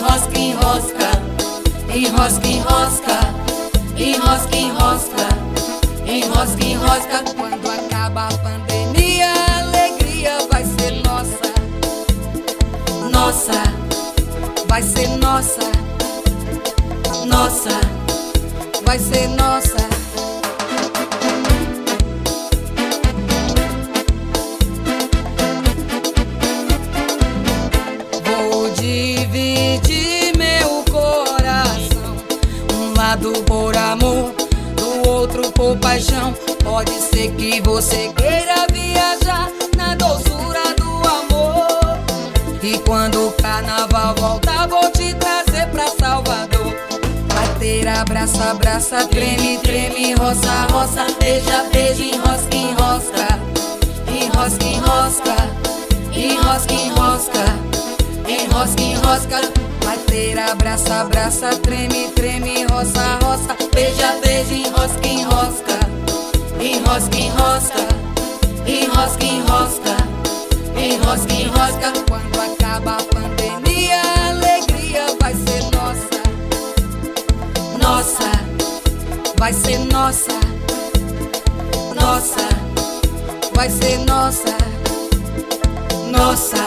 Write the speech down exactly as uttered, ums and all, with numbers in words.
enrosca, enrosca, enrosca, enrosca, enrosca, enrosca, enrosca, enrosca. Quando acaba a pandemia, a alegria vai ser nossa, nossa, vai ser nossa, nossa, vai ser nossa. Vou dividir meu coração, um lado por amor, do outro por paixão. Pode ser que você queira viajar na doçura do amor, e quando o carnaval voltar, vou te trazer pra Salvador. Bater, abraça, abraça, treme, treme, roça, roça, beija, beija, enrosca, enrosca, enrosca, enrosca, enrosca, enrosca, enrosca, enrosca. Bater, abraça, abraça, treme, treme, roça, roça, beija, beija, enrosca, enrosca, enrosca, enrosca, enrosca, enrosca, enrosca, enrosca. Quando acaba a pandemia, a alegria vai ser nossa, nossa, vai ser nossa, nossa, vai ser nossa, nossa.